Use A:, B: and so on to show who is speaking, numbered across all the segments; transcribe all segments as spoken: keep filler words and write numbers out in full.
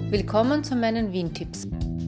A: Willkommen zu meinen Wien-Tipps.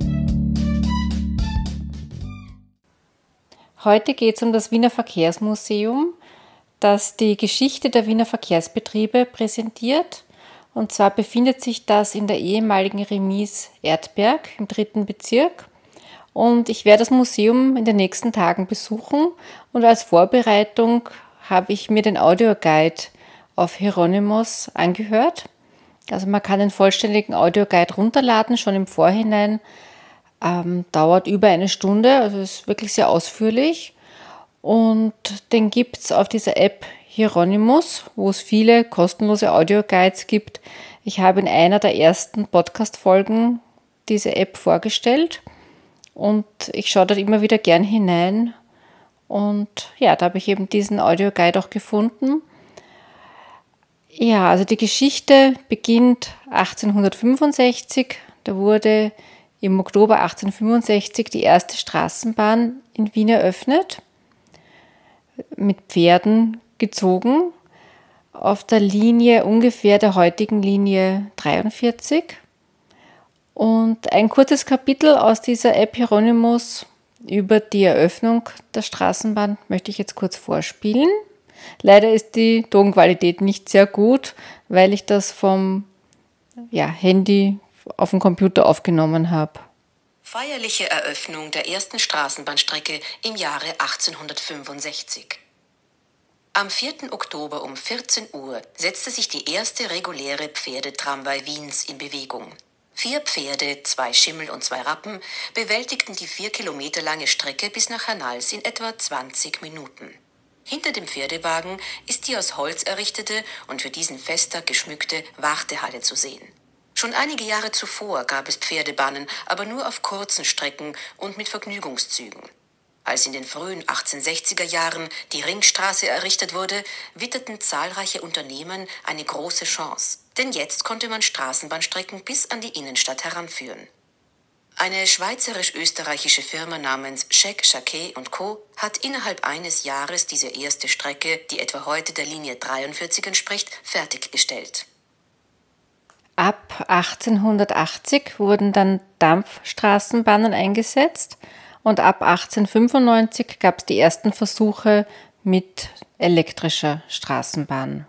A: Heute geht es um das Wiener Verkehrsmuseum, das die Geschichte der Wiener Verkehrsbetriebe präsentiert. Und zwar befindet sich das in der ehemaligen Remise Erdberg im dritten Bezirk. Und ich werde das Museum in den nächsten Tagen besuchen. Und als Vorbereitung habe ich mir den Audioguide auf Hieronymus angehört. Also man kann den vollständigen Audioguide runterladen, schon im Vorhinein. Ähm, dauert über eine Stunde, also ist wirklich sehr ausführlich. Und den gibt es auf dieser App Hieronymus, wo es viele kostenlose Audioguides gibt. Ich habe in einer der ersten Podcast-Folgen diese App vorgestellt und ich schaue dort immer wieder gern hinein. Und ja, da habe ich eben diesen Audioguide auch gefunden. Ja, also die Geschichte beginnt achtzehnhundertfünfundsechzig. Da wurde im Oktober achtzehnhundertfünfundsechzig die erste Straßenbahn in Wien eröffnet, mit Pferden gezogen, auf der Linie ungefähr der heutigen Linie dreiundvierzig. Und ein kurzes Kapitel aus dieser App Hieronymus über die Eröffnung der Straßenbahn möchte ich jetzt kurz vorspielen. Leider ist die Tonqualität nicht sehr gut, weil ich das vom ja, Handy auf dem Computer aufgenommen habe.
B: Feierliche Eröffnung der ersten Straßenbahnstrecke im Jahre achtzehnhundertfünfundsechzig. Am vierten Oktober um vierzehn Uhr setzte sich die erste reguläre Pferdetramway Wiens in Bewegung. Vier Pferde, zwei Schimmel und zwei Rappen bewältigten die vier Kilometer lange Strecke bis nach Hernals in etwa zwanzig Minuten. Hinter dem Pferdewagen ist die aus Holz errichtete und für diesen Festtag geschmückte Wartehalle zu sehen. Schon einige Jahre zuvor gab es Pferdebahnen, aber nur auf kurzen Strecken und mit Vergnügungszügen. Als in den frühen achtzehnhundertsechziger Jahren die Ringstraße errichtet wurde, witterten zahlreiche Unternehmen eine große Chance. Denn jetzt konnte man Straßenbahnstrecken bis an die Innenstadt heranführen. Eine schweizerisch-österreichische Firma namens Scheck, Jacquet und Co. hat innerhalb eines Jahres diese erste Strecke, die etwa heute der Linie dreiundvierzig entspricht, fertiggestellt.
A: Ab achtzehnhundertachtzig wurden dann Dampfstraßenbahnen eingesetzt und ab achtzehnhundertfünfundneunzig gab es die ersten Versuche mit elektrischer Straßenbahn.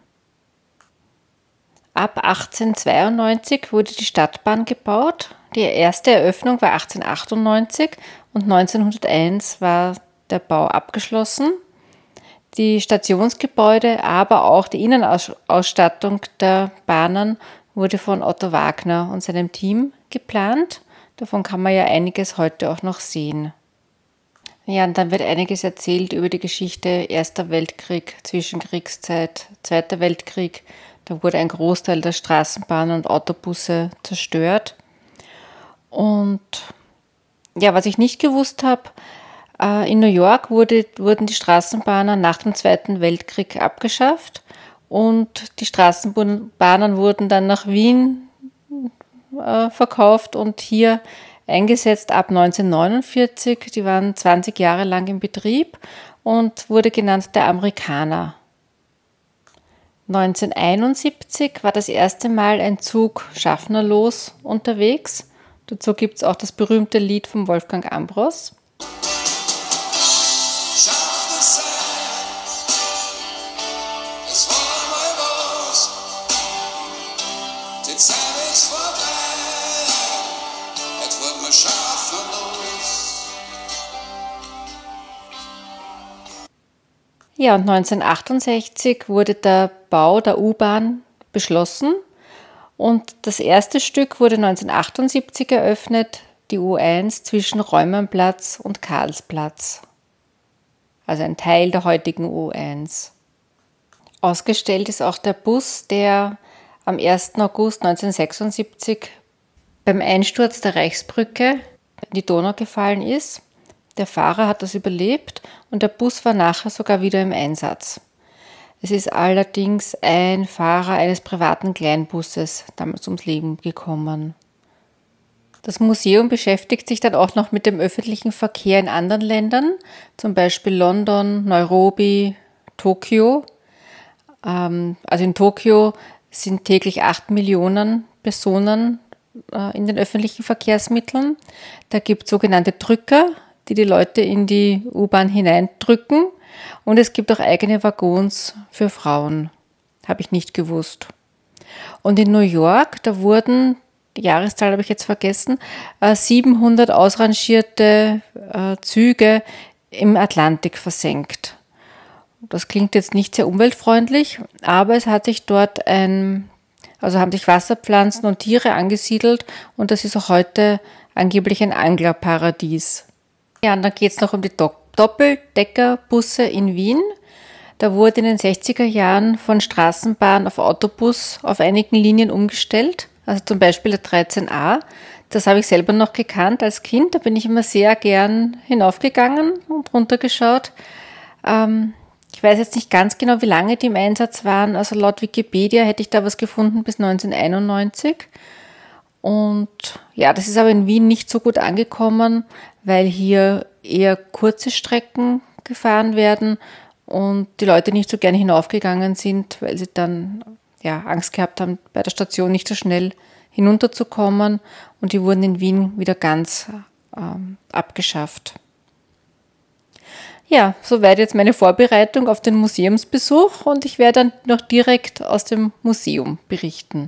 A: Ab achtzehnhundertzweiundneunzig wurde die Stadtbahn gebaut. Die erste Eröffnung war achtzehnhundertachtundneunzig und neunzehnhunderteins war der Bau abgeschlossen. Die Stationsgebäude, aber auch die Innenausstattung der Bahnen wurde von Otto Wagner und seinem Team geplant. Davon kann man ja einiges heute auch noch sehen. Ja, und dann wird einiges erzählt über die Geschichte Erster Weltkrieg, Zwischenkriegszeit, Zweiter Weltkrieg. Da wurde ein Großteil der Straßenbahnen und Autobusse zerstört. Und ja, was ich nicht gewusst habe, in New York wurde, wurden die Straßenbahnen nach dem Zweiten Weltkrieg abgeschafft und die Straßenbahnen wurden dann nach Wien äh, verkauft und hier eingesetzt ab neunzehnhundertneunundvierzig. Die waren zwanzig Jahre lang in Betrieb und wurde genannt der Amerikaner. neunzehnhunderteinundsiebzig war das erste Mal ein Zug schaffnerlos unterwegs. Dazu gibt es auch das berühmte Lied von Wolfgang Ambros. Ja, und neunzehnhundertachtundsechzig wurde der Bau der U-Bahn beschlossen und das erste Stück wurde neunzehnhundertachtundsiebzig eröffnet, die U eins zwischen Reumannplatz und Karlsplatz, also ein Teil der heutigen U eins. Ausgestellt ist auch der Bus, der am ersten August neunzehnhundertsechsundsiebzig beim Einsturz der Reichsbrücke in die Donau gefallen ist. Der Fahrer hat das überlebt und der Bus war nachher sogar wieder im Einsatz. Es ist allerdings ein Fahrer eines privaten Kleinbusses damals ums Leben gekommen. Das Museum beschäftigt sich dann auch noch mit dem öffentlichen Verkehr in anderen Ländern, zum Beispiel London, Nairobi, Tokio. Also in Tokio sind täglich acht Millionen Personen äh, in den öffentlichen Verkehrsmitteln. Da gibt es sogenannte Drücker, die die Leute in die U-Bahn hineindrücken. Und es gibt auch eigene Waggons für Frauen. Habe ich nicht gewusst. Und in New York, da wurden, die Jahreszahl habe ich jetzt vergessen, siebenhundert ausrangierte Züge im Atlantik versenkt. Das klingt jetzt nicht sehr umweltfreundlich, aber es hat sich dort ein, also haben sich Wasserpflanzen und Tiere angesiedelt und das ist auch heute angeblich ein Anglerparadies. Ja, und dann geht es noch um die Doppeldeckerbusse in Wien. Da wurde in den sechziger Jahren von Straßenbahn auf Autobus auf einigen Linien umgestellt, also zum Beispiel der dreizehn a. Das habe ich selber noch gekannt als Kind, da bin ich immer sehr gern hinaufgegangen und runtergeschaut. Ähm, ich weiß jetzt nicht ganz genau, wie lange die im Einsatz waren, also laut Wikipedia hätte ich da was gefunden bis neunzehnhunderteinundneunzig. Und ja, das ist aber in Wien nicht so gut angekommen, weil hier eher kurze Strecken gefahren werden und die Leute nicht so gerne hinaufgegangen sind, weil sie dann ja, Angst gehabt haben, bei der Station nicht so schnell hinunterzukommen. Und die wurden in Wien wieder ganz ähm, abgeschafft. Ja, soweit jetzt meine Vorbereitung auf den Museumsbesuch und ich werde dann noch direkt aus dem Museum berichten.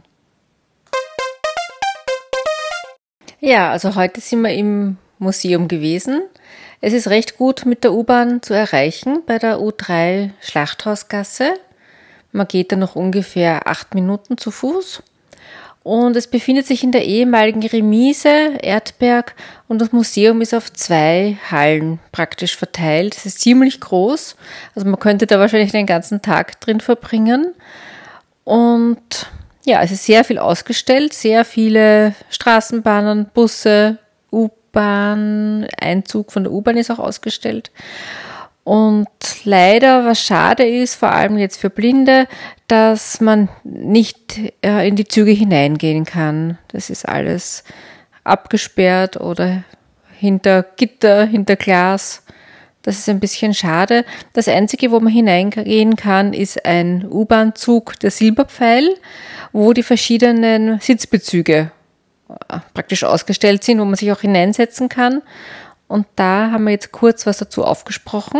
A: Ja, also heute sind wir im Museum gewesen. Es ist recht gut mit der U-Bahn zu erreichen bei der U drei Schlachthausgasse. Man geht da noch ungefähr acht Minuten zu Fuß. Und es befindet sich in der ehemaligen Remise Erdberg und das Museum ist auf zwei Hallen praktisch verteilt. Es ist ziemlich groß, also man könnte da wahrscheinlich den ganzen Tag drin verbringen. Und ja, es ist sehr viel ausgestellt, sehr viele Straßenbahnen, Busse, U-Bahn, Einzug von der U-Bahn ist auch ausgestellt. Und leider, was schade ist, vor allem jetzt für Blinde, dass man nicht äh, in die Züge hineingehen kann. Das ist alles abgesperrt oder hinter Gitter, hinter Glas. Das ist ein bisschen schade. Das Einzige, wo man hineingehen kann, ist ein U-Bahn-Zug, der Silberpfeil, wo die verschiedenen Sitzbezüge äh, praktisch ausgestellt sind, wo man sich auch hineinsetzen kann. Und da haben wir jetzt kurz was dazu aufgesprochen.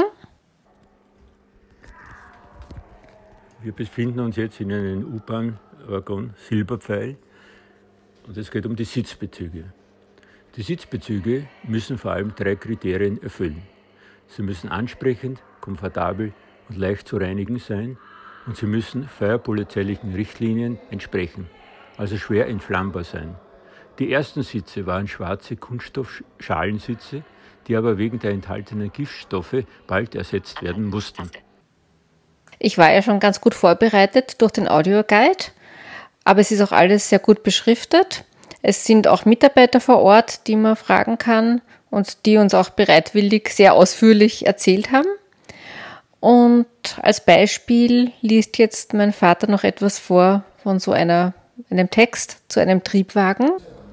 C: Wir befinden uns jetzt in einem U-Bahn-Waggon Silberpfeil und es geht um die Sitzbezüge. Die Sitzbezüge müssen vor allem drei Kriterien erfüllen. Sie müssen ansprechend, komfortabel und leicht zu reinigen sein und sie müssen feuerpolizeilichen Richtlinien entsprechen, also schwer entflammbar sein. Die ersten Sitze waren schwarze Kunststoffschalensitze, die aber wegen der enthaltenen Giftstoffe bald ersetzt werden mussten.
A: Ich war ja schon ganz gut vorbereitet durch den Audioguide, aber es ist auch alles sehr gut beschriftet. Es sind auch Mitarbeiter vor Ort, die man fragen kann und die uns auch bereitwillig sehr ausführlich erzählt haben. Und als Beispiel liest jetzt mein Vater noch etwas vor von so einer, einem Text zu einem Triebwagen.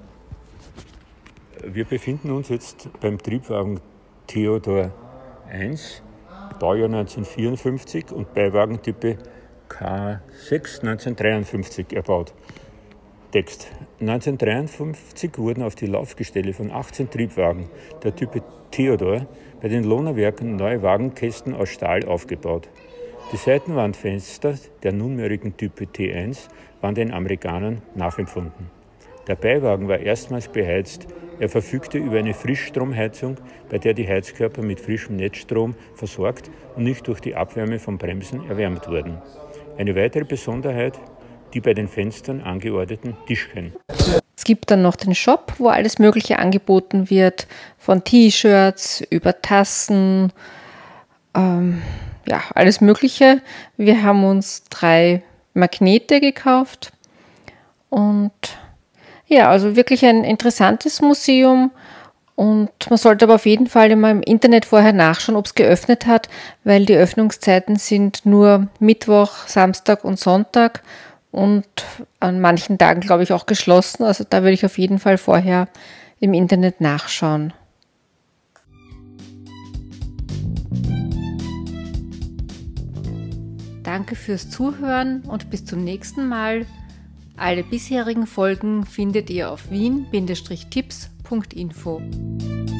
C: Wir befinden uns jetzt beim Triebwagen Theodor eins, Baujahr neunzehnhundertvierundfünfzig und Beiwagentype K sechs neunzehnhundertdreiundfünfzig erbaut. Text. neunzehnhundertdreiundfünfzig wurden auf die Laufgestelle von achtzehn Triebwagen der Type Theodor bei den Lohnerwerken neue Wagenkästen aus Stahl aufgebaut. Die Seitenwandfenster der nunmehrigen Type T eins waren den Amerikanern nachempfunden. Der Beiwagen war erstmals beheizt. Er verfügte über eine Frischstromheizung, bei der die Heizkörper mit frischem Netzstrom versorgt und nicht durch die Abwärme von Bremsen erwärmt wurden. Eine weitere Besonderheit, die bei den Fenstern angeordneten Tischchen.
A: Es gibt dann noch den Shop, wo alles Mögliche angeboten wird, von T-Shirts über Tassen, ähm, ja, alles Mögliche. Wir haben uns drei Magnete gekauft und ja, also wirklich ein interessantes Museum und man sollte aber auf jeden Fall immer im Internet vorher nachschauen, ob es geöffnet hat, weil die Öffnungszeiten sind nur Mittwoch, Samstag und Sonntag und an manchen Tagen, glaube ich, auch geschlossen. Also da würde ich auf jeden Fall vorher im Internet nachschauen. Danke fürs Zuhören und bis zum nächsten Mal. Alle bisherigen Folgen findet ihr auf wien Bindestrich tipps Punkt info.